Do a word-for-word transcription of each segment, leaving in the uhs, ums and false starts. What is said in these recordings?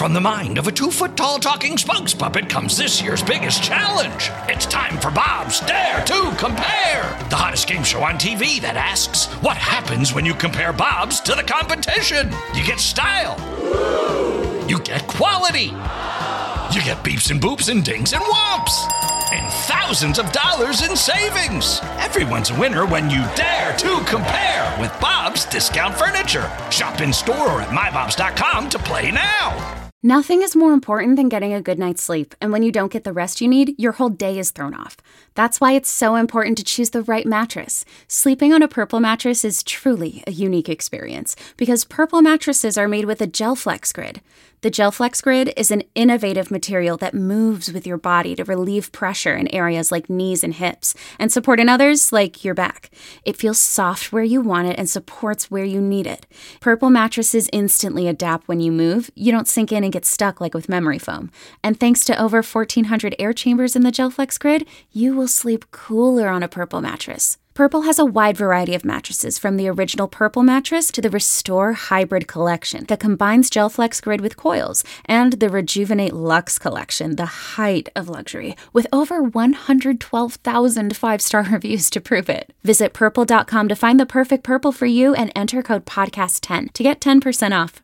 from the mind of a two-foot-tall talking spokes puppet comes this year's biggest challenge. It's time for Bob's Dare to Compare, the hottest game show on T V that asks, what happens when you compare Bobs to the competition? You get style. You get quality. You get beeps and boops and dings and whomps. And thousands of dollars in savings. Everyone's a winner when you dare to compare with Bob's Discount Furniture. Shop in store or at my bobs dot com to play now. Nothing is more important than getting a good night's sleep, and when you don't get the rest you need, your whole day is thrown off. That's why it's so important to choose the right mattress. Sleeping on a Purple mattress is truly a unique experience, because Purple mattresses are made with a GelFlex Grid. The GelFlex Grid is an innovative material that moves with your body to relieve pressure in areas like knees and hips, and support in others like your back. It feels soft where you want it and supports where you need it. Purple mattresses instantly adapt when you move. You don't sink in and get stuck like with memory foam. And thanks to over fourteen hundred air chambers in the GelFlex Grid, you will sleep cooler on a Purple mattress. Purple has a wide variety of mattresses, from the original Purple mattress to the Restore Hybrid collection that combines GelFlex Grid with coils, and the Rejuvenate Luxe collection, the height of luxury, with over one hundred twelve thousand five-star reviews to prove it. Visit purple dot com to find the perfect Purple for you and enter code podcast ten to get ten percent off.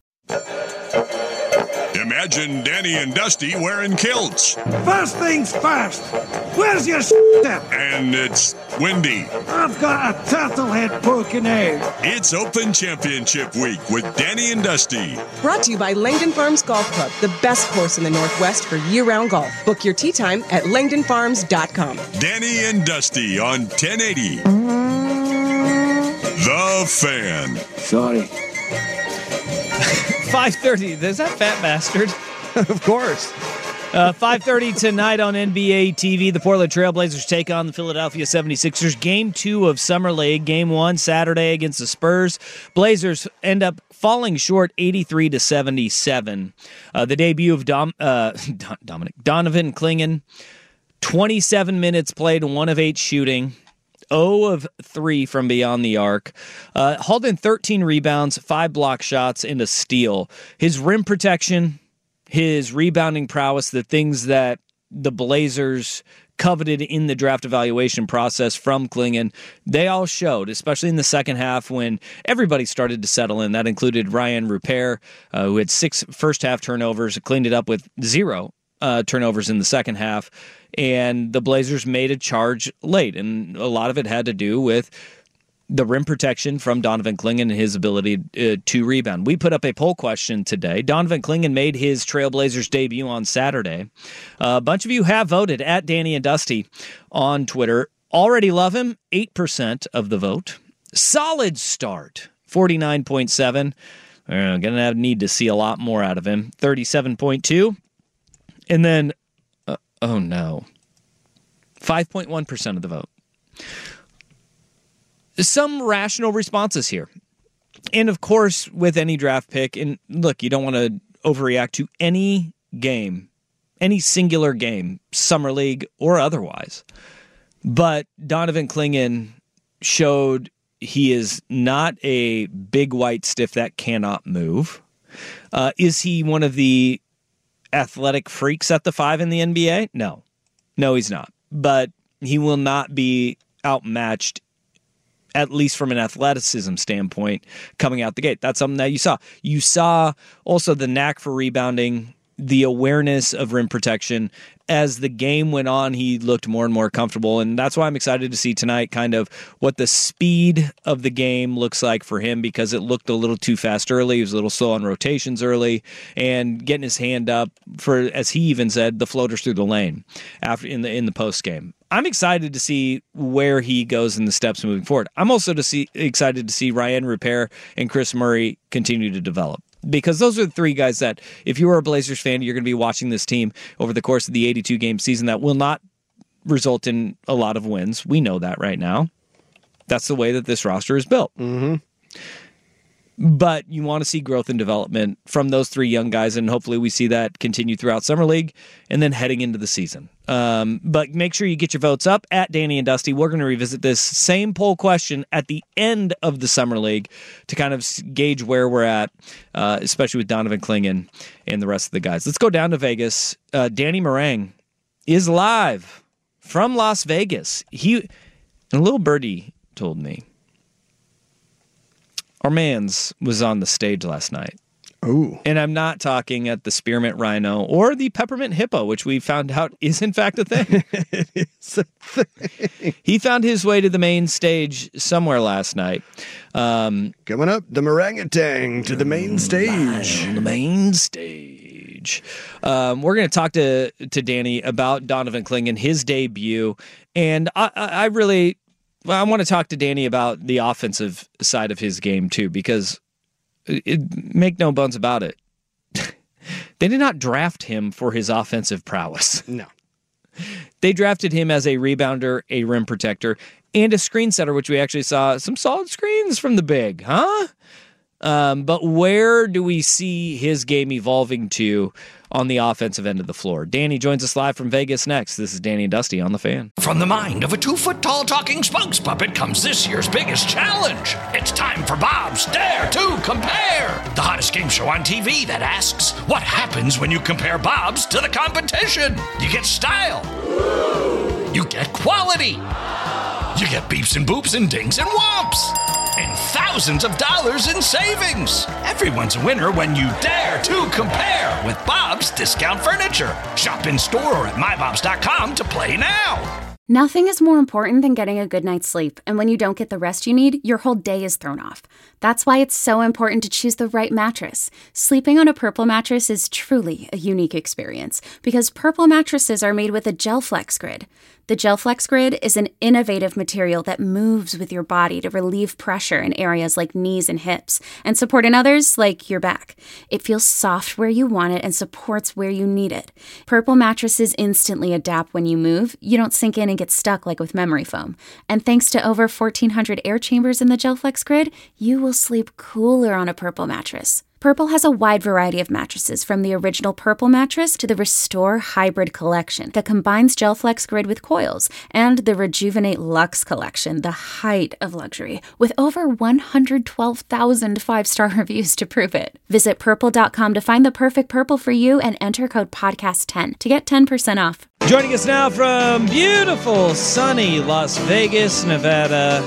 Imagine Danny and Dusty wearing kilts. First things first, where's your step? And it's windy. I've got a turtle head poking out. It's Open Championship Week with Danny and Dusty. Brought to you by Langdon Farms Golf Club, the best course in the Northwest for year-round golf. Book your tee time at langdon farms dot com. Danny and Dusty on ten eighty. The Fan. Sorry. five thirty. Is that Fat Bastard? Of course. Uh, five thirty tonight on N B A T V. The Portland Trailblazers take on the Philadelphia seventy-sixers. Game two of Summer League. Game one Saturday against the Spurs. Blazers end up falling short eighty-three to seventy-seven. Uh, the debut of Dom, uh, Dominic Donovan Clingan. twenty-seven minutes played, one of eight shooting. zero of three from beyond the arc. Uh, hauled in thirteen rebounds, five block shots, and a steal. His rim protection, his rebounding prowess, the things that the Blazers coveted in the draft evaluation process from Clingan, they all showed, especially in the second half when everybody started to settle in. That included Ryan Rupert, uh, who had six first-half turnovers, cleaned it up with zero uh, turnovers in the second half. And the Blazers made a charge late, and a lot of it had to do with the rim protection from Donovan Clingan and his ability uh, to rebound. We put up a poll question today. Donovan Clingan made his Trailblazers debut on Saturday. Uh, a bunch of you have voted at Danny and Dusty on Twitter. Already love him, eight percent of the vote. Solid start, forty-nine point seven. We're going to need to see a lot more out of him, thirty-seven point two. And then oh, no. five point one percent of the vote. Some rational responses here. And, of course, with any draft pick, and look, you don't want to overreact to any game, any singular game, Summer League or otherwise. But Donovan Clingan showed he is not a big white stiff that cannot move. Uh, is he one of the athletic freaks at the five in the N B A? No. No, he's not. But he will not be outmatched, at least from an athleticism standpoint, coming out the gate. That's something that you saw. You saw also the knack for rebounding, the awareness of rim protection. As the game went on, he looked more and more comfortable, and that's why I'm excited to see tonight kind of what the speed of the game looks like for him, because it looked a little too fast early. He was a little slow on rotations early, and getting his hand up for, as he even said, the floaters through the lane after in the in the post game. I'm excited to see where he goes in the steps moving forward. I'm also to see excited to see Ryan Rupert and Chris Murray continue to develop. Because those are the three guys that, if you are a Blazers fan, you're going to be watching this team over the course of the eighty-two game season that will not result in a lot of wins. We know that right now. That's the way that this roster is built. Mm-hmm. but you want to see growth and development from those three young guys, and hopefully we see that continue throughout Summer League and then heading into the season. Um, but make sure you get your votes up at Danny and Dusty. We're going to revisit this same poll question at the end of the Summer League to kind of gauge where we're at, uh, especially with Donovan Clingan and the rest of the guys. Let's go down to Vegas. Uh, Danny Marang is live from Las Vegas. He, a little birdie told me, our mans was on the stage last night. Ooh. And I'm not talking at the Spearmint Rhino or the Peppermint Hippo, which we found out is in fact a thing. It is a thing. He found his way to the main stage somewhere last night. Um, Coming up, the Orangutan to the main stage. The main stage. Um, we're going to talk to to Danny about Donovan Clingan, his debut, and I, I, I really, well, I want to talk to Danny about the offensive side of his game too, because it, make no bones about it, they did not draft him for his offensive prowess. No. They drafted him as a rebounder, a rim protector, and a screen setter, which we actually saw some solid screens from the big, huh? Um, but where do we see his game evolving to on the offensive end of the floor? Danny joins us live from Vegas next. This is Danny and Dusty on The Fan. From the mind of a two-foot-tall talking spokes puppet comes this year's biggest challenge. It's time for Bob's Dare to Compare, the hottest game show on T V that asks, what happens when you compare Bob's to the competition? You get style. You get quality. You get beeps and boops and dings and whomps. And thousands of dollars in savings. Everyone's a winner when you dare to compare with Bob's Discount Furniture. Shop in store or at my bobs dot com to play now. Nothing is more important than getting a good night's sleep, and when you don't get the rest you need, your whole day is thrown off. That's why it's so important to choose the right mattress. Sleeping on a Purple mattress is truly a unique experience, because Purple mattresses are made with a GelFlex Grid. The GelFlex Grid is an innovative material that moves with your body to relieve pressure in areas like knees and hips, and support in others like your back. It feels soft where you want it and supports where you need it. Purple mattresses instantly adapt when you move. You don't sink in and get stuck like with memory foam. And thanks to over fourteen hundred air chambers in the GelFlex Grid, you will sleep cooler on a Purple mattress. Purple has a wide variety of mattresses, from the original Purple mattress to the Restore Hybrid collection that combines GelFlex Grid with coils, and the Rejuvenate Luxe collection, the height of luxury, with over one hundred twelve thousand five-star reviews to prove it. Visit purple dot com to find the perfect Purple for you and enter code podcast ten to get ten percent off. Joining us now from beautiful, sunny Las Vegas, Nevada,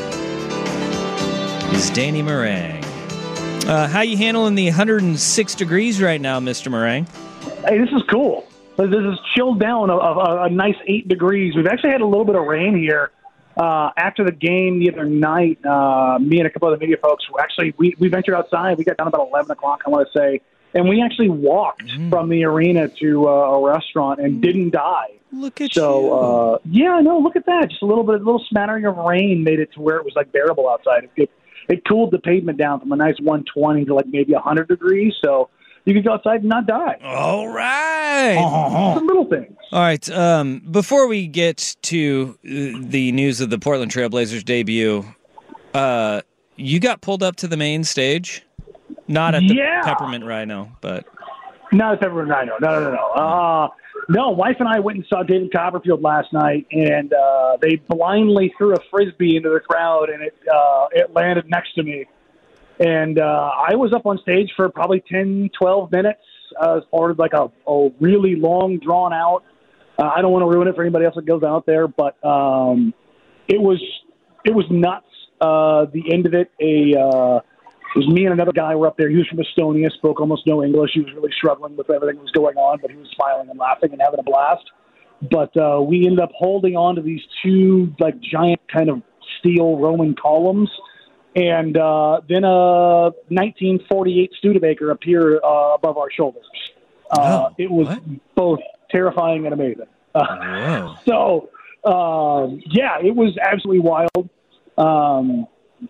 is Danny Marang. Uh, how you handling the one hundred six degrees right now, Mister Marang? Hey, this is cool. This is chilled down a, a, a nice eight degrees. We've actually had a little bit of rain here. Uh, after the game the other night, uh, me and a couple of the media folks were actually, we, we ventured outside. We got down about eleven o'clock, I want to say, and we actually walked mm. from the arena to uh, a restaurant and didn't die. Look at so, you. Uh, yeah, no, look at that. Just a little bit, a little smattering of rain made it to where it was like bearable outside. It, it, it cooled the pavement down from a nice one twenty to like maybe one hundred degrees. So you could go outside and not die. All right. Uh-huh. Some little things. All right. Um, before we get to the news of the Portland Trailblazers debut, uh, you got pulled up to the main stage? Not at the yeah. Peppermint Rhino, but... Not at Peppermint Rhino. No, no, no, no. Uh, no, wife and I went and saw David Copperfield last night, and uh, they blindly threw a Frisbee into the crowd, and it uh, it landed next to me. And uh, I was up on stage for probably ten, twelve minutes uh, as part of like a, a really long, drawn-out. Uh, I don't want to ruin it for anybody else that goes out there, but um, it was it was nuts. Uh, the end of it, a... Uh, It was me and another guy were up there. He was from Estonia, spoke almost no English. He was really struggling with everything that was going on, but he was smiling and laughing and having a blast. But uh, we ended up holding on to these two like giant kind of steel Roman columns. And uh, then a nineteen forty-eight Studebaker appeared uh, above our shoulders. Uh, oh, it was what? both terrifying and amazing. Uh, wow. So, um, yeah, it was absolutely wild. Um,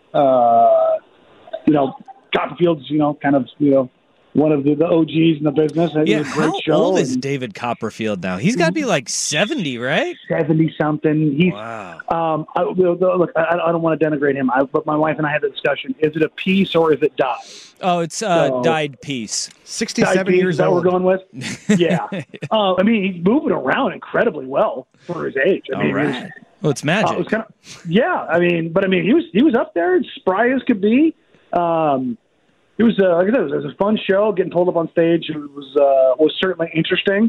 uh, You know, Copperfield's, you know, kind of, you know, one of the, the O Gs in the business. It Yeah, was a great how show. old is and David Copperfield now? He's got to be like seventy, right? seventy-something. He's, Wow. um, I, look, I, I don't want to denigrate him, I, but my wife and I had the discussion. Is it a piece or is it die? Oh, it's uh, So- Dyed Peace. sixty-seven Type years that old. we're going with. Yeah. uh, I mean, he's moving around incredibly well for his age. I All mean, he was- right. Well, it's uh, magic. it was kind of, yeah. I mean, but I mean, he was he was up there, as spry as could be. Um, it was uh, like I said, it was, it was a fun show. Getting pulled up on stage it was uh, was certainly interesting.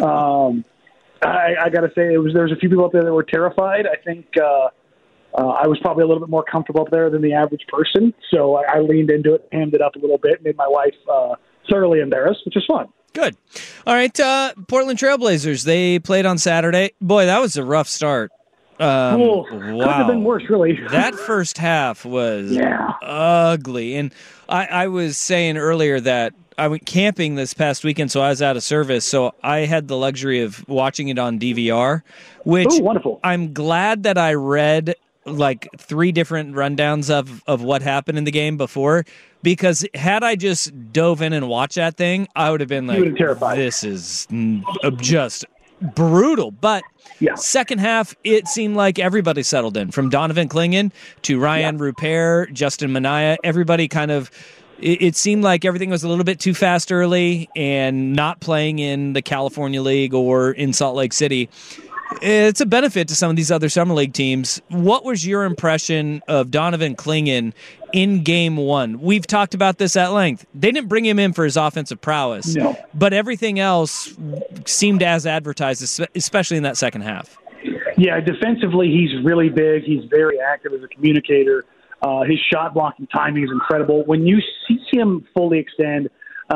Um, I, I got to say, it was there was a few people up there that were terrified. I think. Uh, Uh, I was probably a little bit more comfortable up there than the average person, so I, I leaned into it, hammed it up a little bit, made my wife uh, thoroughly embarrassed, which is fun. Good. All right, uh, Portland Trailblazers, they played on Saturday. Boy, that was a rough start. Um, Cool. Couldn't have been worse, really. That first half was Yeah. ugly. And I, I was saying earlier that I went camping this past weekend, so I was out of service, so I had the luxury of watching it on D V R, which Ooh, wonderful. I'm glad that I read like three different rundowns of, of what happened in the game before, because had I just dove in and watched that thing, I would have been You would like, have terrified. this is mm, just brutal. But Yeah. second half, it seemed like everybody settled in, from Donovan Clingan to Ryan Rupert, Justin Minaya. Everybody kind of, it, it seemed like everything was a little bit too fast early, and not playing in the California League or in Salt Lake City. It's a benefit to some of these other Summer League teams. What was your impression of Donovan Clingan in game one? We've talked about this at length. They didn't bring him in for his offensive prowess, No. but everything else seemed as advertised, especially in that second half. Yeah, defensively, he's really big. He's very active as a communicator. Uh, his shot blocking timing is incredible. When you see him fully extend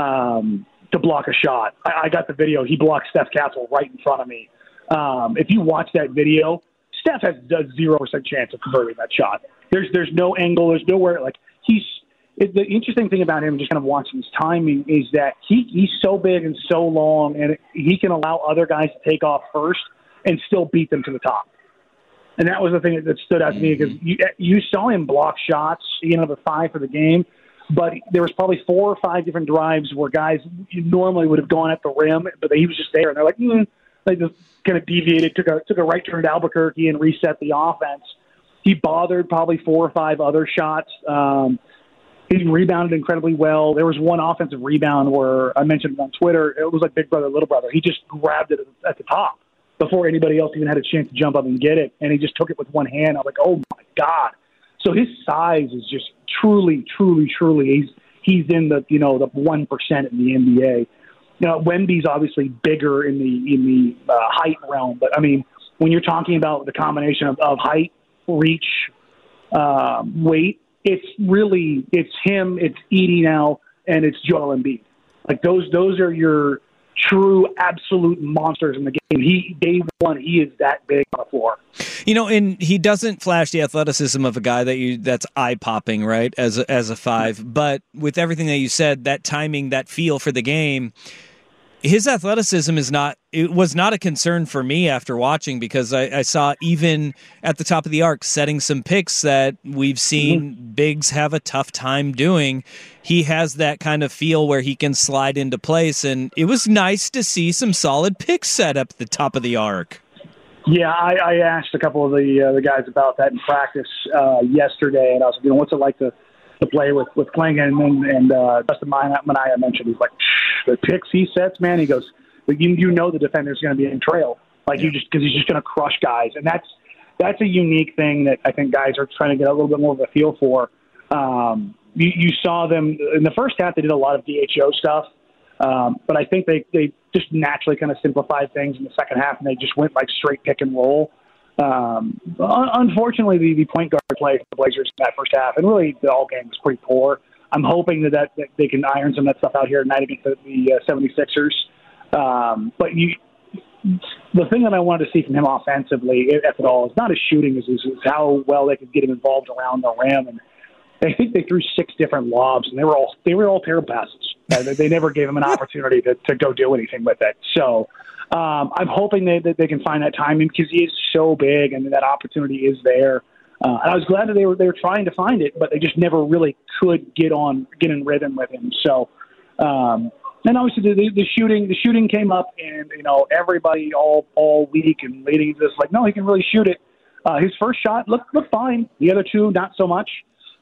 um, to block a shot, I, I got the video. He blocked Steph Castle right in front of me. Um, if you watch that video, Steph has a zero percent chance of converting that shot. There's there's no angle. There's nowhere. Like he's it, the interesting thing about him, just kind of watching his timing, is that he he's so big and so long, and he can allow other guys to take off first and still beat them to the top. And that was the thing that stood out to me, because you you saw him block shots, you know, the five for the game, but there was probably four or five different drives where guys normally would have gone at the rim, but he was just there, and they're like, mm. They just kind of deviated, took a took a right turn to Albuquerque and reset the offense. He bothered probably four or five other shots. Um, he rebounded incredibly well. There was one offensive rebound where I mentioned it on Twitter. It was like Big Brother, Little Brother. He just grabbed it at the top before anybody else even had a chance to jump up and get it, and he just took it with one hand. I was like, oh my God. So his size is just truly, truly, truly. He's he's in the you know the one percent in the N B A. Now, Wemby's obviously bigger in the in the uh, height realm, but I mean, when you're talking about the combination of, of height, reach, uh, weight, it's really it's him, it's Edie now, and it's Joel Embiid. Like those those are your true absolute monsters in the game. He day one, he is that big on the floor. You know, and he doesn't flash the athleticism of a guy that you that's eye popping, right? As a, as a five, but with everything that you said, that timing, that feel for the game. His athleticism is not, it was not a concern for me after watching, because I, I saw even at the top of the arc setting some picks that we've seen mm-hmm. bigs have a tough time doing. He has that kind of feel where he can slide into place, and it was nice to see some solid picks set up at the top of the arc. Yeah, I, I asked a couple of the uh, the guys about that in practice uh, yesterday, and I was like, you know, what's it like to to play with with Clingan, and and uh, Justin Minaya mentioned, he's like, the picks he sets, man. He goes, well, you you know the defender's going to be in trail, like yeah. you just because he's just going to crush guys, and that's that's a unique thing that I think guys are trying to get a little bit more of a feel for. Um, you, you saw them in the first half; they did a lot of D H O stuff, um, but I think they they just naturally kind of simplified things in the second half, and they just went like straight pick and roll. Um, unfortunately, the, the point guard play for the Blazers in that first half, and really the all game was pretty poor. I'm hoping that, that, that they can iron some of that stuff out here tonight against the, the uh, seventy-sixers. Um, but you, the thing that I wanted to see from him offensively, if at all, is not his shooting, is, is how well they could get him involved around the rim. And I think they threw six different lobs, and they were all they were all terrible passes. Uh, they, they never gave him an opportunity to, to go do anything with it. So um, I'm hoping they, that they can find that timing, because he is so big and that opportunity is there. Uh, and I was glad that they were they were trying to find it, but they just never really could get on get in rhythm with him. So, um, and obviously the, the shooting the shooting came up, and you know everybody all all week and leading to this like, no, he can really shoot it. Uh, his first shot looked looked fine. The other two, not so much.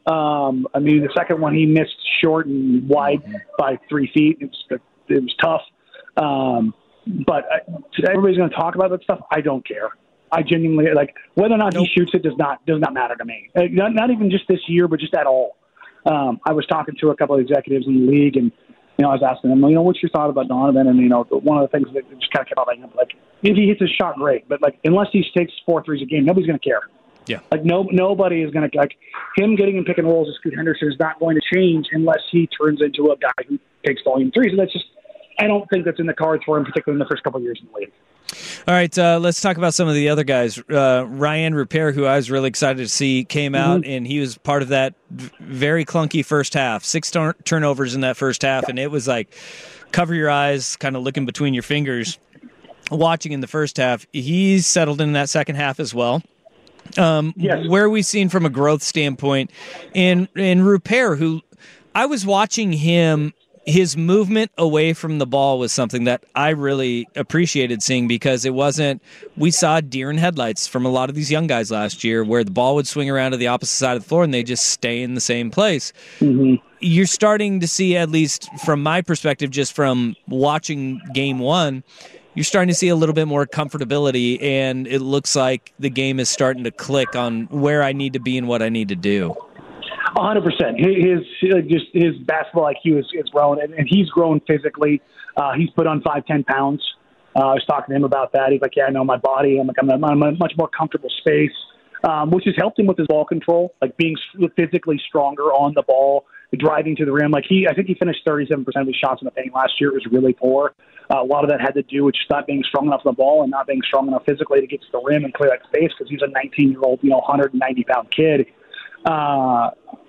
Um, I mean, the second one he missed short and wide mm-hmm. by three feet. It was, it was tough. Um, but uh, today everybody's going to talk about that stuff. I don't care. I genuinely like whether or not nope. he shoots it does not does not matter to me. Uh, not, not even just this year, but just at all. Um, I was talking to a couple of executives in the league, and you know, I was asking them, you know, what's your thought about Donovan? And you know, one of the things that just kind of kept popping up, like if he hits his shot, great, but like unless he takes four threes a game, nobody's going to care. Yeah, like no nobody is going to like him getting in pick and rolls with Scoot Henderson is not going to change unless he turns into a guy who takes volume threes, and that's just. I don't think that's in the cards for him, particularly in the first couple of years in the league. All right, uh, let's talk about some of the other guys. Uh, Ryan Rupert, who I was really excited to see, came out, mm-hmm. and he was part of that very clunky first half. Six tur- turnovers in that first half, yeah. and it was like cover your eyes, kind of looking between your fingers, watching in the first half. He's settled in that second half as well. Um, yes. Where are we seen from a growth standpoint? And, and Rupert, who I was watching him – his movement away from the ball was something that I really appreciated seeing because it wasn't – we saw deer in headlights from a lot of these young guys last year where the ball would swing around to the opposite side of the floor and they just stay in the same place. Mm-hmm. You're starting to see, at least from my perspective, just from watching game one, you're starting to see a little bit more comfortability, and it looks like the game is starting to click on where I need to be and what I need to do. one hundred percent. His, his just his basketball I Q is, is grown, and, and he's grown physically. Uh, he's put on five, ten pounds. Uh, I was talking to him about that. He's like, yeah, I know my body. I'm like, I'm, I'm in a much more comfortable space, um, which has helped him with his ball control, like being physically stronger on the ball, driving to the rim. Like he, I think he finished thirty-seven percent of his shots in the paint last year. It was really poor. Uh, a lot of that had to do with just not being strong enough on the ball and not being strong enough physically to get to the rim and clear that space because he's a nineteen-year-old, you know, one hundred ninety pound kid. Uh,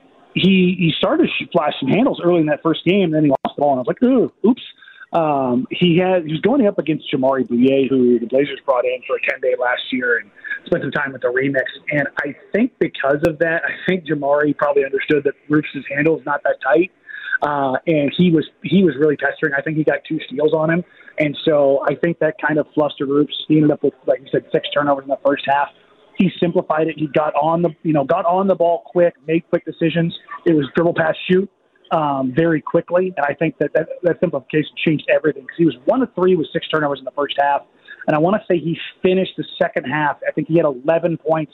He he started to flash some handles early in that first game, and then he lost the ball, and I was like, ooh, oops. Um, he had he was going up against Jamari Bouye, who the Blazers brought in for a ten-day last year and spent some time with the remix. And I think because of that, I think Jamari probably understood that Roops' handle is not that tight, uh, and he was he was really pestering. I think he got two steals on him, and so I think that kind of flustered Roops. He ended up with, like you said, six turnovers in the first half. He simplified it. He got on the, you know, got on the ball quick, made quick decisions. It was dribble, pass, shoot um, very quickly, and I think that that, that simplification changed everything because he was one of three with six turnovers in the first half, and I want to say he finished the second half. I think he had eleven points,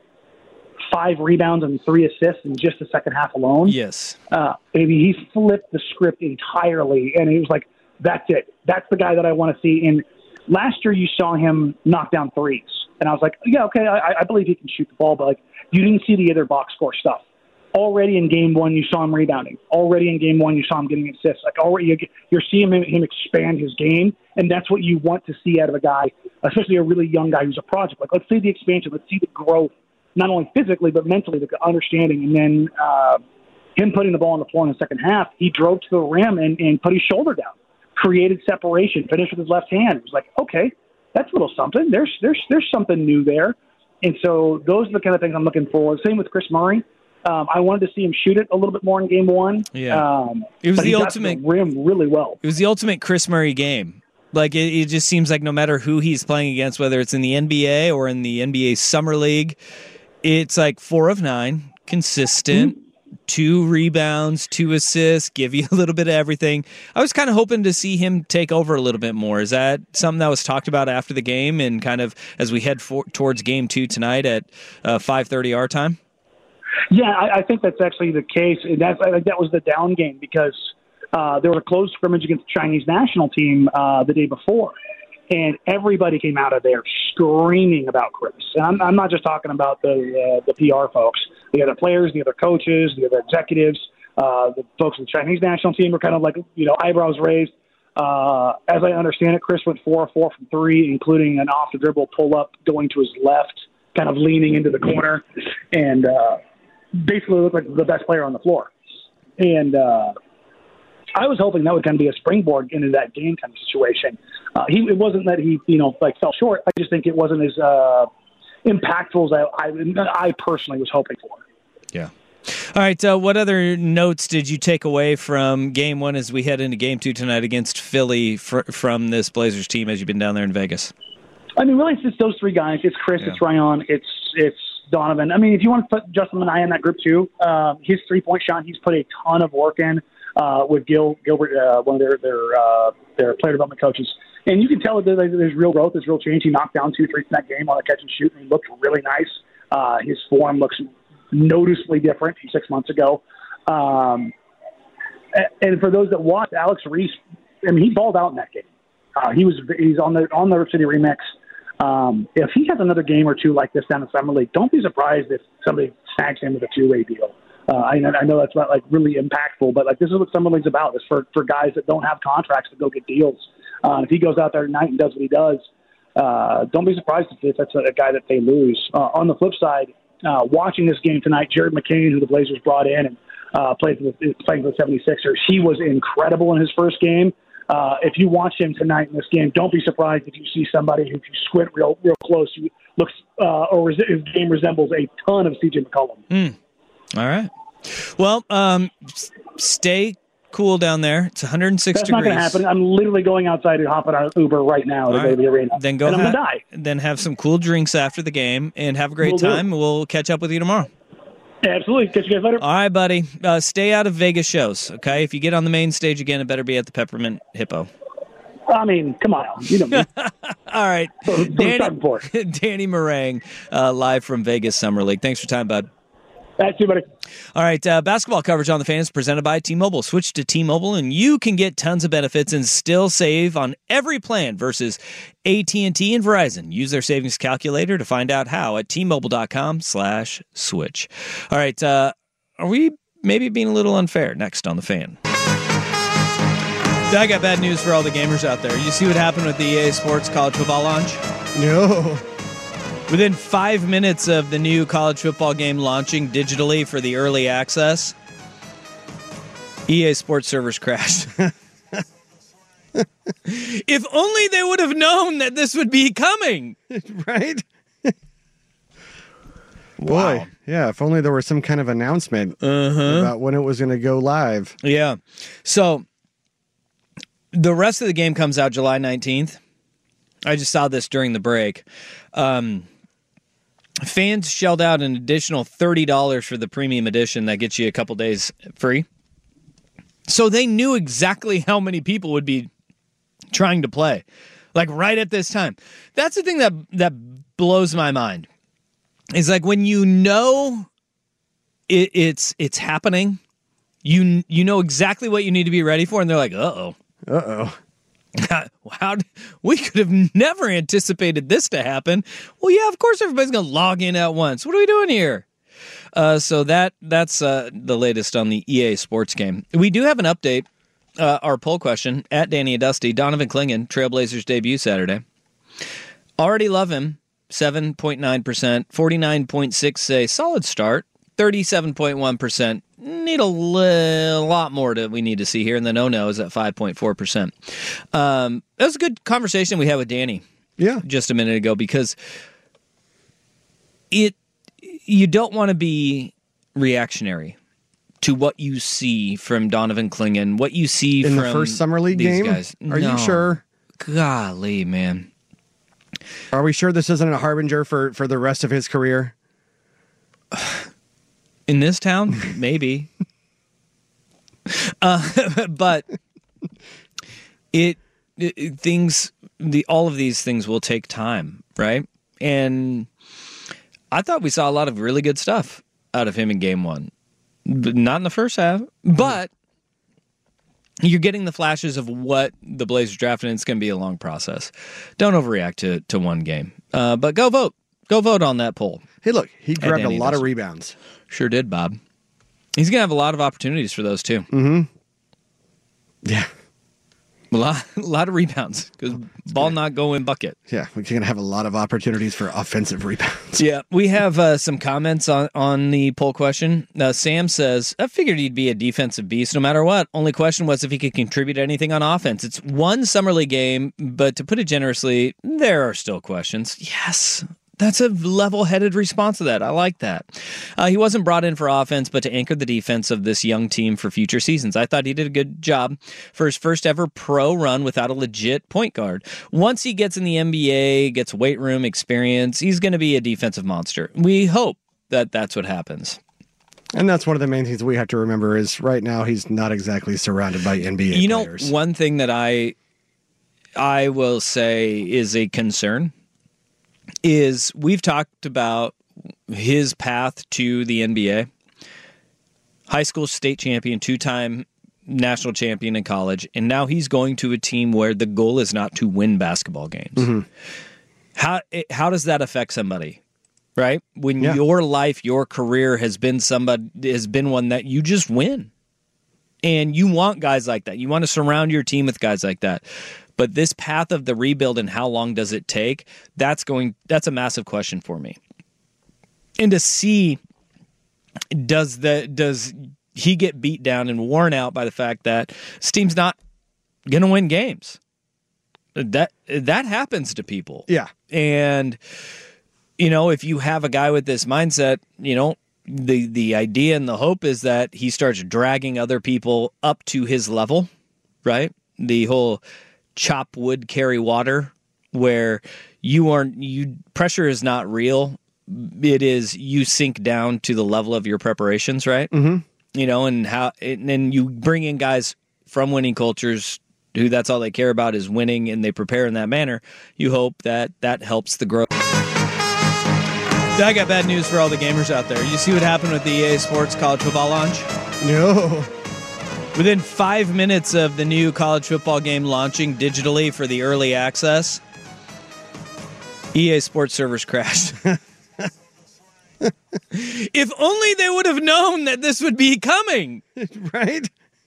five rebounds, and three assists in just the second half alone. Yes, uh, maybe he flipped the script entirely, and he was like, "That's it. That's the guy that I want to see." And last year, you saw him knock down threes. And I was like, yeah, okay, I, I believe he can shoot the ball, but like you didn't see the other box score stuff. Already in game one, you saw him rebounding. Already in game one, you saw him getting assists. Like already, you're seeing him, him expand his game, and that's what you want to see out of a guy, especially a really young guy who's a project. Like let's see the expansion, let's see the growth, not only physically but mentally, the understanding. And then uh, him putting the ball on the floor in the second half, he drove to the rim and, and put his shoulder down, created separation, finished with his left hand. It was like, okay. That's a little something. There's there's there's something new there, and so those are the kind of things I'm looking for. Same with Chris Murray. Um, I wanted to see him shoot it a little bit more in game one. Yeah, um, it was but the he ultimate got to the rim really well. It was the ultimate Chris Murray game. Like it, it just seems like no matter who he's playing against, whether it's in the N B A or in the N B A Summer League, it's like four of nine, consistent. Mm-hmm. Two rebounds, two assists, give you a little bit of everything. I was kind of hoping to see him take over a little bit more. Is that something that was talked about after the game and kind of as we head for, towards game two tonight at uh, five thirty our time? Yeah, I, I think that's actually the case. And that's, I think that was the down game because uh, there was a close scrimmage against the Chinese national team uh, the day before. And everybody came out of there screaming about Chris. And I'm, I'm not just talking about the uh, the P R folks. The other players, the other coaches, the other executives, uh, the folks in the Chinese national team were kind of like, you know, eyebrows raised. Uh, as I understand it, Chris went four or four from three, including an off-the-dribble pull-up going to his left, kind of leaning into the corner, and uh, basically looked like the best player on the floor. And uh, I was hoping that would kind of be a springboard into that game kind of situation. Uh, he, it wasn't that he, you know, like fell short. I just think it wasn't as uh, impactful as I, I, I personally was hoping for. Yeah. All right. Uh, what other notes did you take away from game one as we head into game two tonight against Philly fr- from this Blazers team as you've been down there in Vegas? I mean, really, it's just those three guys. It's Chris, yeah. It's Ryan, it's it's Donovan. I mean, if you want to put Justin Minaya in that group too, uh, his three-point shot, he's put a ton of work in uh, with Gil Gilbert, uh, one of their their uh, their player development coaches. And you can tell that there's real growth, there's real change. He knocked down two threes in that game on a catch and shoot, and he looked really nice. Uh, his form looks noticeably different from six months ago. Um, and for those that watched, Alex Reese, I mean, he balled out in that game. Uh, he was he's on the on the Rip City Remix. Um, if he has another game or two like this down in Summer League, don't be surprised if somebody snags him with a two-way deal. Uh, I, I know that's not like really impactful, but like this is what Summer League's about. It's for for guys that don't have contracts to go get deals. Uh, if he goes out there tonight and does what he does, uh, don't be surprised if that's a, a guy that they lose. Uh, on the flip side, uh, watching this game tonight, Jared McCain, who the Blazers brought in and uh, played for the, playing for the seventy-sixers, he was incredible in his first game. Uh, if you watch him tonight in this game, don't be surprised if you see somebody who, if you squint real real close, who looks uh, or his game resembles a ton of C J McCollum. Mm. All right. Well, um, stay cool down there. It's one hundred six That's degrees. That's not going to happen. I'm literally going outside and hopping on an Uber right now to All go right. to the arena. Then go and ha- I'm going to die. Then have some cool drinks after the game and have a great Will do. time. We'll catch up with you tomorrow. Absolutely. Catch you guys later. All right, buddy. Uh, stay out of Vegas shows, okay? If you get on the main stage again, it better be at the Peppermint Hippo. I mean, come on. You know me. All right. So, so Danny, Danny Meringue, uh, live from Vegas Summer League. Thanks for your time, bud. Thanks, you, buddy. All right, uh, basketball coverage on the Fan is presented by T-Mobile. Switch to T-Mobile, and you can get tons of benefits and still save on every plan versus A T and T and Verizon. Use their savings calculator to find out how at T-Mobile.com slash switch. All right, uh, are we maybe being a little unfair? Next on the Fan. I got bad news for all the gamers out there. You see what happened with the E A Sports College Football launch? No. Within five minutes of the new college football game launching digitally for the early access, E A Sports servers crashed. If only they would have known that this would be coming. Right? Boy, Wow. yeah, if only there was some kind of announcement Uh-huh. about when it was going to go live. Yeah. So the rest of the game comes out July nineteenth. I just saw this during the break. Um, fans shelled out an additional thirty dollars for the premium edition that gets you a couple days free. So they knew exactly how many people would be trying to play, like right at this time. That's the thing that that blows my mind. It's like when you know it, it's it's happening, you you know exactly what you need to be ready for, and they're like, uh-oh. Uh-oh. How we could have never anticipated this to happen. Well, yeah, of course everybody's going to log in at once. What are we doing here? Uh, so that that's uh, the latest on the E A Sports game. We do have an update. Uh, our poll question at Danny and Dusty. Donovan Clingan, Trailblazers debut Saturday. Already love him. seven point nine percent. forty-nine point six say solid start. thirty-seven point one percent. Need a li- lot more that we need to see here, and the no-no is at five point four percent. Um, that was a good conversation we had with Danny Yeah. just a minute ago, because it you don't want to be reactionary to what you see from Donovan Clingan, what you see In from the first Summer League these game? guys. Are No. you sure? Golly, man. Are we sure this isn't a harbinger for, for the rest of his career? In this town, maybe. uh, but it, it things the all of these things will take time, right? And I thought we saw a lot of really good stuff out of him in game one, but not in the first half. But you're getting the flashes of what the Blazers drafted, and it's going to be a long process. Don't overreact to to one game, uh, but go vote. Go vote on that poll. Hey, look, he grabbed a Danny lot does. of rebounds. Sure did, Bob. He's going to have a lot of opportunities for those, too. Mm-hmm. Yeah. A lot, a lot of rebounds, because ball not go in bucket. Yeah, we're going to have a lot of opportunities for offensive rebounds. Yeah, we have uh, some comments on, on the poll question. Uh, Sam says, I figured he'd be a defensive beast no matter what. Only question was if he could contribute anything on offense. It's one Summer League game, but to put it generously, there are still questions. Yes, that's a level-headed response to that. I like that. Uh, he wasn't brought in for offense, but to anchor the defense of this young team for future seasons. I thought he did a good job for his first ever pro run without a legit point guard. Once he gets in the N B A, gets weight room experience, he's going to be a defensive monster. We hope that that's what happens. And that's one of the main things we have to remember is right now he's not exactly surrounded by N B A you know, players. One thing that I I will say is a concern is we've talked about his path to the N B A. High school state champion, two-time national champion in college, and now he's going to a team where the goal is not to win basketball games. Mm-hmm. How how does that affect somebody, right? When yeah. your life, your career has been somebody has been one that you just win, and you want guys like that. You want to surround your team with guys like that. But this path of the rebuild and how long does it take? That's going. That's a massive question for me. And to see, does the does he get beat down and worn out by the fact that this team's not going to win games? That that happens to people. Yeah. And, you know, if you have a guy with this mindset, you know, the the idea and the hope is that he starts dragging other people up to his level, right? The whole chop wood, carry water, where you aren't, you pressure is not real. It is you sink down to the level of your preparations, right? Mm-hmm. You know, and how, and then you bring in guys from winning cultures who that's all they care about is winning, and they prepare in that manner. You hope that that helps the growth. I got bad news for all the gamers out there. You see what happened with the E A Sports College Football launch? No. Within five minutes of the new college football game launching digitally for the early access, E A Sports servers crashed. If only they would have known that this would be coming. Right?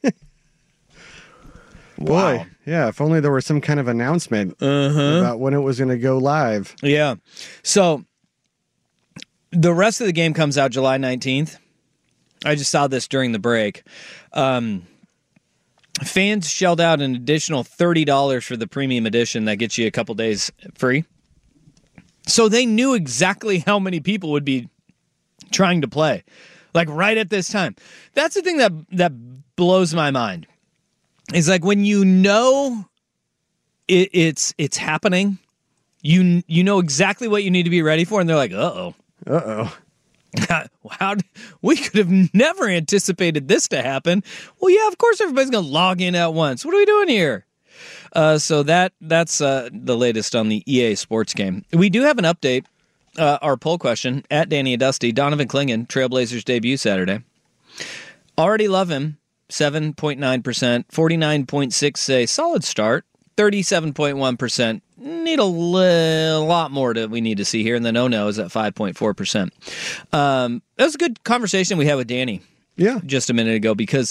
Wow. Boy, yeah, if only there was some kind of announcement uh-huh. about when it was going to go live. Yeah. So the rest of the game comes out July nineteenth. I just saw this during the break. Um, fans shelled out an additional thirty dollars for the premium edition that gets you a couple days free. So they knew exactly how many people would be trying to play, like right at this time. That's the thing that that blows my mind. It's like when you know it, it's it's happening, you you know exactly what you need to be ready for, and they're like, uh-oh. Uh-oh. How we could have never anticipated this to happen. Well, yeah, of course everybody's going to log in at once. What are we doing here? Uh, so that that's uh, the latest on the E A Sports game. We do have an update. Uh, our poll question, at Danny and Dusty, Donovan Clingan, Trailblazers debut Saturday. Already love him, seven point nine percent. forty-nine point six say solid start. thirty-seven point one percent need a li- lot more that we need to see here. And the no-no is at five point four percent. Um, that was a good conversation we had with Danny yeah. just a minute ago, because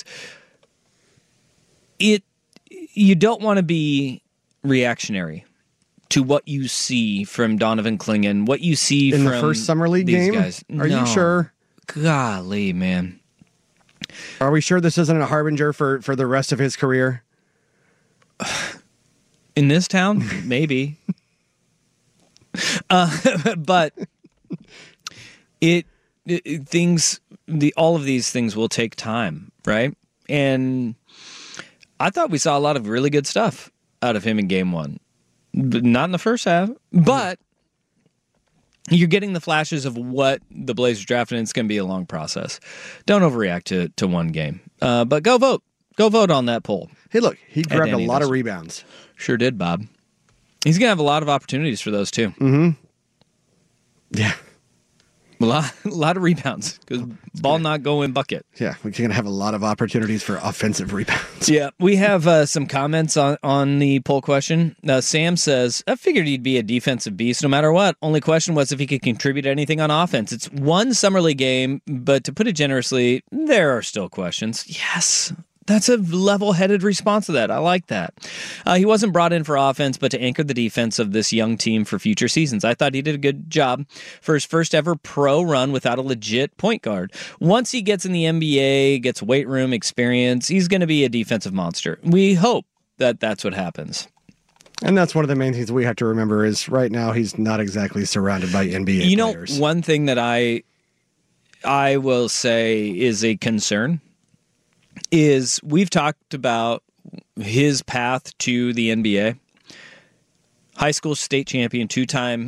it you don't want to be reactionary to what you see from Donovan Clingan, what you see in from the first summer league these game. Guys. Are No. you sure? Golly, man. Are we sure this isn't a harbinger for, for the rest of his career? In this town, maybe. uh, but it, it things the all of these things will take time, right? And I thought we saw a lot of really good stuff out of him in game one. But not in the first half, but you're getting the flashes of what the Blazers drafted, and it's going to be a long process. Don't overreact to, to one game. Uh, but go vote. Go vote on that poll. Hey, look, he grabbed a Danny lot does. of rebounds. Sure did, Bob. He's going to have a lot of opportunities for those, too. Mm-hmm. Yeah. A lot, a lot of rebounds, because ball not go in bucket. Yeah, we're going to have a lot of opportunities for offensive rebounds. Yeah, we have uh, some comments on, on the poll question. Uh, Sam says, I figured he'd be a defensive beast no matter what. Only question was if he could contribute anything on offense. It's one summer league game, but to put it generously, there are still questions. Yes, that's a level-headed response to that. I like that. Uh, he wasn't brought in for offense, but to anchor the defense of this young team for future seasons. I thought he did a good job for his first ever pro run without a legit point guard. Once he gets in the N B A, gets weight room experience, he's going to be a defensive monster. We hope that that's what happens. And that's one of the main things we have to remember is right now he's not exactly surrounded by N B A you players. You know, one thing that I I will say is a concern is we've talked about his path to the N B A. High school state champion, two-time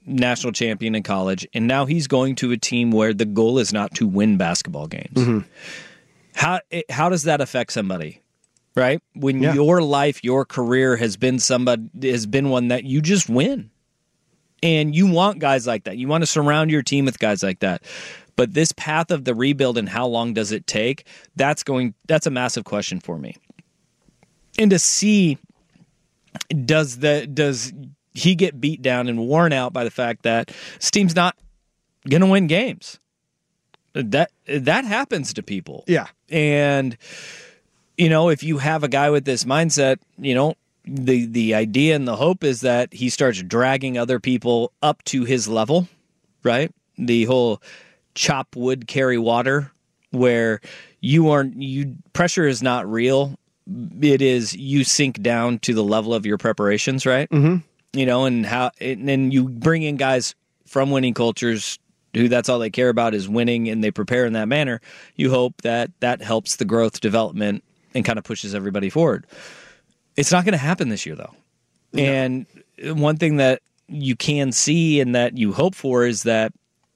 national champion in college, and now he's going to a team where the goal is not to win basketball games. Mm-hmm. How it, how does that affect somebody, right? When Yeah. your life, your career has been somebody has been one that you just win, and you want guys like that. You want to surround your team with guys like that. But this path of the rebuild and how long does it take? That's going. That's a massive question for me. And to see, does the does he get beat down and worn out by the fact that this team's not going to win games? That that happens to people. Yeah. And you know, if you have a guy with this mindset, you know, the the idea and the hope is that he starts dragging other people up to his level, right? The whole chop wood, carry water, where you aren't, you pressure is not real. It is you sink down to the level of your preparations, right? Mm-hmm. You know, and how, and then you bring in guys from winning cultures who that's all they care about is winning, and they prepare in that manner. You hope that that helps the growth, development, and kind of pushes everybody forward. It's not going to happen this year, though. No. And one thing that you can see and that you hope for is that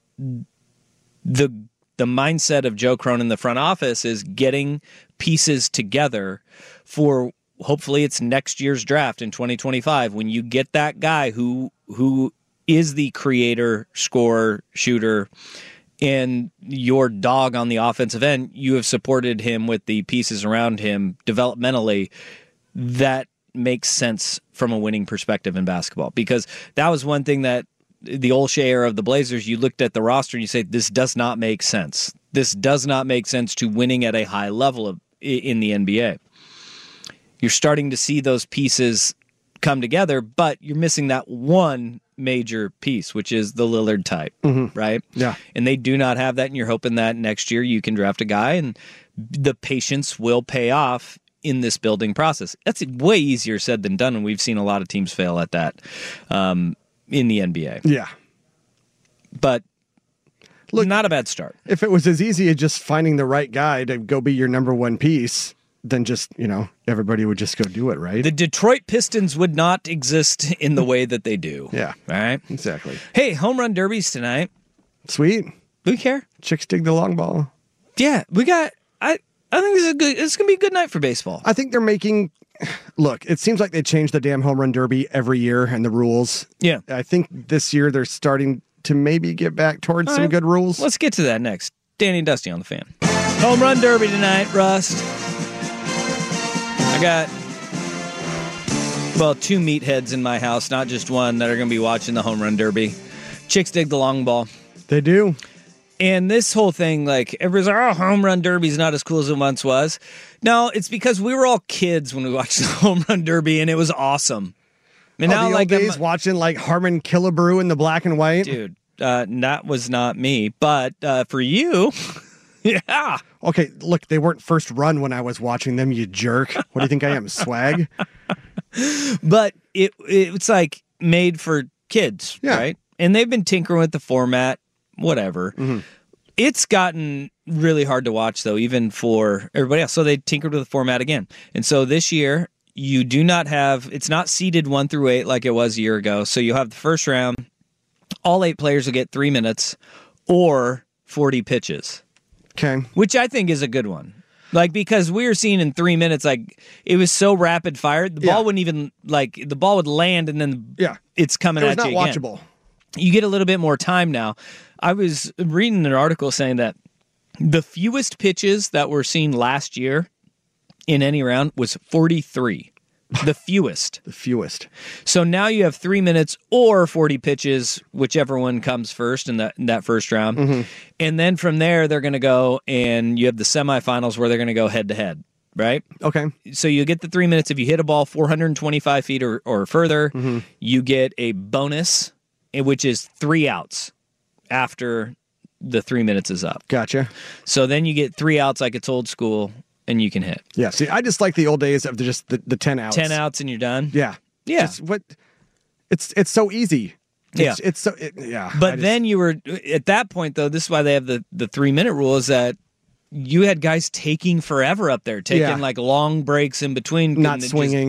the the mindset of Joe Cronin in the front office is getting pieces together for hopefully it's next year's draft in twenty twenty-five when you get that guy who who is the creator, scorer, shooter, and your dog on the offensive end. You have supported him with the pieces around him developmentally. That makes sense from a winning perspective in basketball, because that was one thing that the Olshey era of the Blazers, you looked at the roster and you say, this does not make sense. This does not make sense to winning at a high level of, in the N B A. You're starting to see those pieces come together, but you're missing that one major piece, which is the Lillard type, mm-hmm. right? Yeah. And they do not have that, and you're hoping that next year you can draft a guy and the patience will pay off in this building process. That's way easier said than done, and we've seen a lot of teams fail at that um, in the N B A. Yeah. But look, not a bad start. If it was as easy as just finding the right guy to go be your number one piece, then just, you know, everybody would just go do it, right? The Detroit Pistons would not exist in the way that they do. Yeah. All right? Exactly. Hey, home run derbies tonight. Sweet. Do we care? Chicks dig the long ball. Yeah, we got... I I think this is a good. It's going to be a good night for baseball. I think they're making... Look, it seems like they change the damn home run derby every year and the rules. Yeah. I think this year they're starting to maybe get back towards All some right. good rules. Let's get to that next. Danny and Dusty on the Fan. Home run derby tonight, Rust. I got, well, two meatheads in my house, not just one, that are going to be watching the home run derby. Chicks dig the long ball. They do. And this whole thing, like, everybody's like, oh, home run derby's not as cool as it once was. No, it's because we were all kids when we watched the home run derby, and it was awesome. And oh, now, the like, old days I'm- watching like Harmon Killebrew in the black and white. dude, uh, that was not me. But uh, for you, yeah. Okay, look, they weren't first run when I was watching them, you jerk. What do you think I am, swag? But it it's like made for kids, Yeah. right? And they've been tinkering with the format, whatever. Mm-hmm. It's gotten really hard to watch, though, even for everybody else. So they tinkered with the format again. And so this year, you do not have, it's not seeded one through eight like it was a year ago. So you have the first round, all eight players will get three minutes or forty pitches, Okay. which I think is a good one. Like, because we were seeing in three minutes, like, it was so rapid fire, the Yeah. ball wouldn't even, like, the ball would land and then Yeah. it's coming It was at not you again. watchable. You get a little bit more time now. I was reading an article saying that the fewest pitches that were seen last year in any round was forty-three. The fewest. The fewest. So now you have three minutes or forty pitches, whichever one comes first in that in that first round. Mm-hmm. And then from there, they're going to go, and you have the semifinals where they're going to go head to head, right? Okay. So you get the three minutes. If you hit a ball four hundred twenty-five feet or, or further, Mm-hmm. you get a bonus, which is three outs after the three minutes is up. Gotcha. So then you get three outs like it's old school, and you can hit. Yeah. See, I just like the old days of the, just the, the ten outs. Ten outs and you're done? Yeah. Yeah. It's what it's it's so easy. Yeah. It's, it's so it, yeah. I But just- then you were, at that point, though, this is why they have the, the three-minute rule, is that you had guys taking forever up there, taking Yeah. like long breaks in between. not and just- swinging.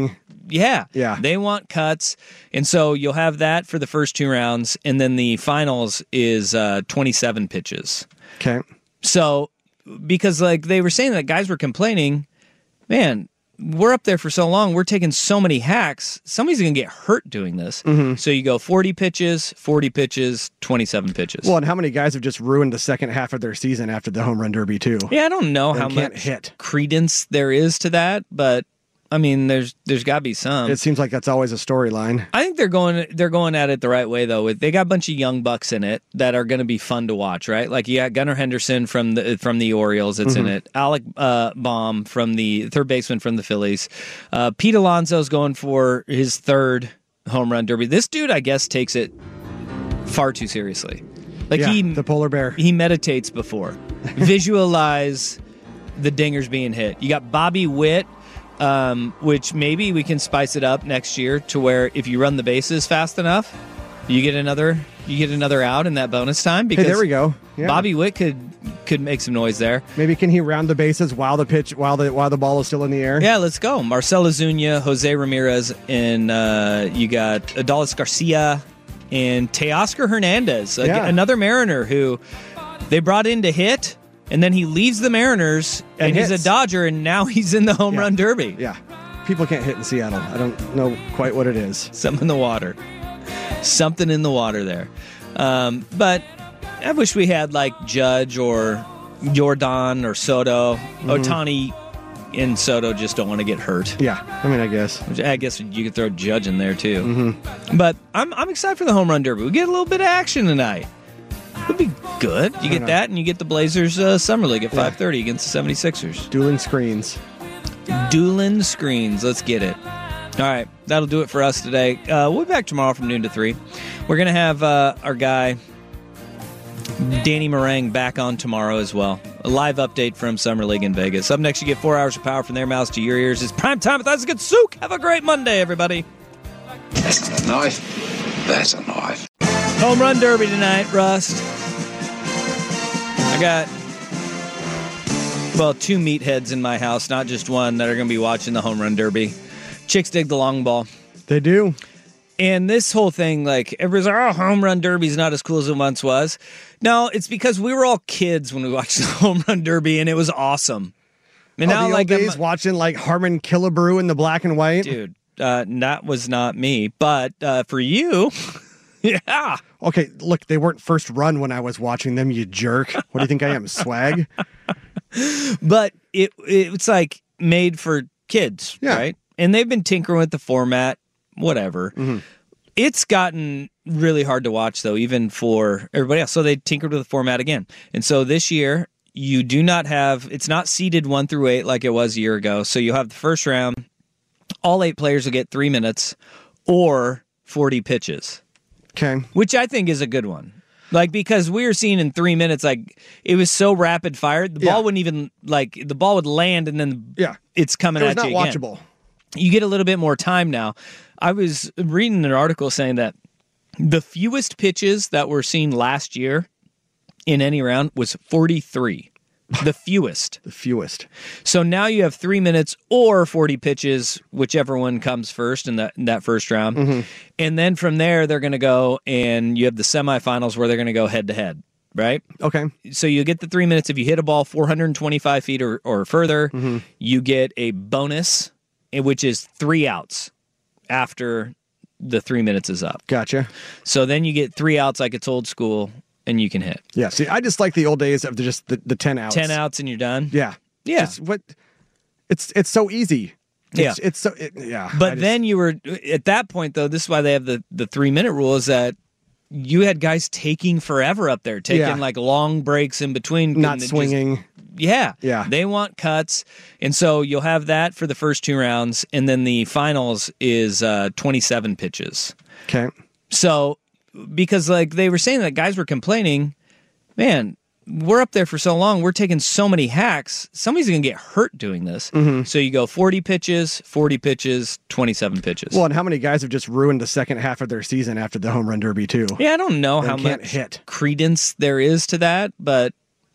Yeah. Yeah. They want cuts. And so you'll have that for the first two rounds. And then the finals is uh, twenty-seven pitches. Okay. So, because like they were saying that guys were complaining, man, we're up there for so long. We're taking so many hacks. Somebody's going to get hurt doing this. Mm-hmm. So you go forty pitches, forty pitches, twenty-seven pitches. Well, and how many guys have just ruined the second half of their season after the home run derby too? Yeah, I don't know They how can't much hit. credence there is to that, but I mean, there's there's got to be some. It seems like that's always a storyline. I think they're going they're going at it the right way though. They got a bunch of young bucks in it that are going to be fun to watch, right? Like you got Gunnar Henderson from the from the Orioles that's Mm-hmm. in it. Alec uh, Baum from the third baseman from the Phillies. Uh, Pete Alonso's going for his third home run derby. This dude, I guess, takes it far too seriously. Like Yeah, he the polar bear. he meditates before. Visualize the dingers being hit. You got Bobby Witt. Um, which maybe we can spice it up next year to where if you run the bases fast enough, you get another you get another out in that bonus time. Because Hey, there we go. Yeah. Bobby Witt could could make some noise there. Maybe can he round the bases while the pitch while the while the ball is still in the air? Yeah, let's go. Marcelo Zuna, Jose Ramirez, and uh, you got Adolis Garcia and Teoscar Hernandez, ag- Yeah. another Mariner who they brought in to hit. And then he leaves the Mariners, and, And he's hits. a Dodger, and now he's in the home Yeah. run derby. Yeah. People can't hit in Seattle. I don't know quite what it is. Something in the water. Something in the water there. Um, but I wish we had like Judge or Jordan or Soto. Mm-hmm. Ohtani and Soto just don't want to get hurt. Yeah. I mean, I guess. Which I guess you could throw Judge in there too. Mm-hmm. But I'm I'm excited for the home run derby. We get a little bit of action tonight. Would be good. You get know. that, and you get the Blazers uh, Summer League at five thirty against the seventy-sixers. Dueling screens. Dueling screens. Let's get it. All right, that'll do it for us today. Uh, we'll be back tomorrow from noon to three. We're going to have uh, our guy, Danny Meringue, back on tomorrow as well. A live update from Summer League in Vegas. Up next, you get four hours of power from their mouths to your ears. It's prime time with Isaac Souk. Have a great Monday, everybody. That's not a knife. That's a knife. Home run derby tonight, Rust. I got, well, two meatheads in my house, not just one, that are going to be watching the home run derby. Chicks dig the long ball. They do. And this whole thing, like, everybody's like, oh, home run derby's not as cool as it once was. No, it's because we were all kids when we watched the home run derby, and it was awesome. And oh, now, the like, old I'm- days watching like Harmon Killebrew in the black and white. dude, uh, that was not me. But uh, for you, yeah. Okay, look, they weren't first run when I was watching them, you jerk. What do you think I am, swag? But it it's like made for kids, Yeah. right? And they've been tinkering with the format, whatever. Mm-hmm. It's gotten really hard to watch, though, even for everybody else. So they tinkered with the format again. And so this year, you do not have, it's not seeded one through eight like it was a year ago. So you'll have the first round, all eight players will get three minutes or forty pitches, Okay. which I think is a good one. Like, because we were seeing in three minutes, like, it was so rapid fire. The Yeah. ball wouldn't even, like, the ball would land and then Yeah. it's coming It was at not you again. watchable. You get a little bit more time now. I was reading an article saying that the fewest pitches that were seen last year in any round was forty-three. The fewest. The fewest. So now you have three minutes or forty pitches, whichever one comes first in that in that first round. Mm-hmm. And then from there, they're going to go, and you have the semifinals where they're going to go head to head, right? Okay. So you get the three minutes. If you hit a ball four hundred twenty-five feet or, or further, Mm-hmm. you get a bonus, eh, which is three outs after the three minutes is up. Gotcha. So then you get three outs like it's old school, and you can hit. Yeah. See, I just like the old days of the, just the, the ten outs. ten outs, and you're done? Yeah. Yeah. Just what? It's it's so easy. It's, Yeah. It's so it, yeah. But I just- then you were, at that point, though, this is why they have the, the three-minute rule, is that you had guys taking forever up there, taking, Yeah. like, long breaks in between. not and it just- swinging. Yeah. Yeah. They want cuts. And so you'll have that for the first two rounds. And then the finals is uh, twenty-seven pitches. Okay. So, because like they were saying that guys were complaining, man, we're up there for so long. We're taking so many hacks. Somebody's going to get hurt doing this. Mm-hmm. So you go forty pitches, forty pitches, twenty-seven pitches. Well, and how many guys have just ruined the second half of their season after the home run derby too? yeah, I don't know They how can't much hit. credence there is to that, but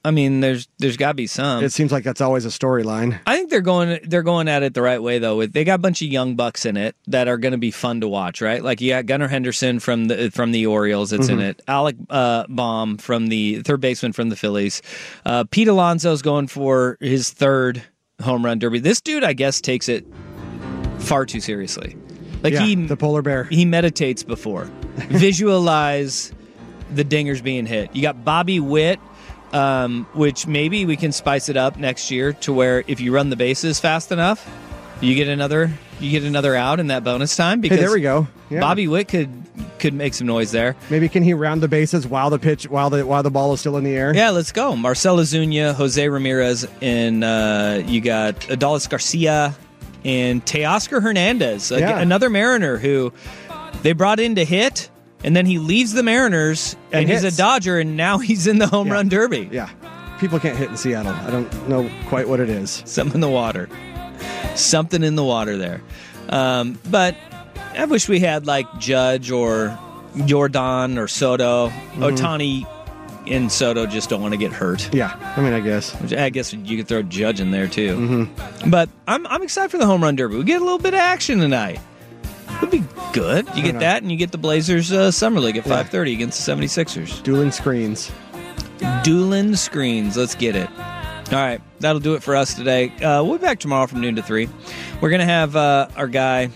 I mean, there's there's got to be some. It seems like that's always a storyline. I think they're going they're going at it the right way though. With they got a bunch of young bucks in it that are going to be fun to watch, right? Like you got Gunnar Henderson from the from the Orioles that's mm-hmm. in it. Alec uh, Baum from the third baseman from the Phillies. Uh, Pete Alonso's going for his third home run derby. This dude, I guess, takes it far too seriously. Like yeah, he the polar bear. He meditates before. Visualize the dingers being hit. You got Bobby Witt. Um, which maybe we can spice it up next year to where if you run the bases fast enough, you get another you get another out in that bonus time. Because hey, there we go. Yeah. Bobby Witt could could make some noise there. Maybe can he round the bases while the pitch while the while the ball is still in the air? Yeah, let's go. Marcell Ozuna, Jose Ramirez, and uh, you got Adolis Garcia and Teoscar Hernandez, yeah. another Mariner who they brought in to hit. And then he leaves the Mariners, and, and he's a Dodger, and now he's in the home yeah. run derby. Yeah. People can't hit in Seattle. I don't know quite what it is. Something in the water. Something in the water there. Um, but I wish we had, like, Judge or Jordan or Soto. Mm-hmm. Ohtani and Soto just don't want to get hurt. Yeah. I mean, I guess. Which I guess you could throw Judge in there, too. Mm-hmm. But I'm, I'm excited for the home run derby. We get a little bit of action tonight. Could be good. You get know. that, and you get the Blazers uh, Summer League at five thirty yeah. against the seventy-sixers. Dueling screens. Dueling screens. Let's get it. All right. That'll do it for us today. Uh, we'll be back tomorrow from noon to three. We're going to have uh, our guy,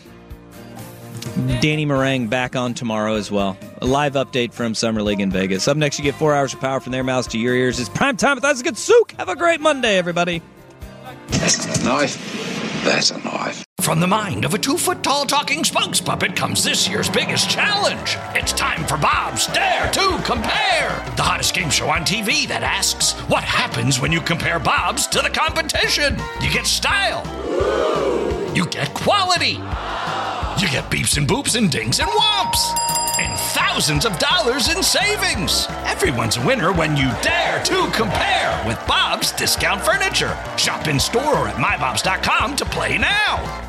Danny Meringue, back on tomorrow as well. A live update from Summer League in Vegas. Up next, you get four hours of power from their mouths to your ears. It's prime time with Isaac and Souk. Have a great Monday, everybody. That's a knife. That's a knife. From the mind of a two-foot-tall talking spokes puppet comes this year's biggest challenge. It's time for Bob's Dare to Compare, the hottest game show on T V that asks, what happens when you compare Bob's to the competition? You get style. You get quality. You get beeps and boops and dings and whomps. And thousands of dollars in savings. Everyone's a winner when you dare to compare with Bob's Discount Furniture. Shop in store or at my bobs dot com to play now.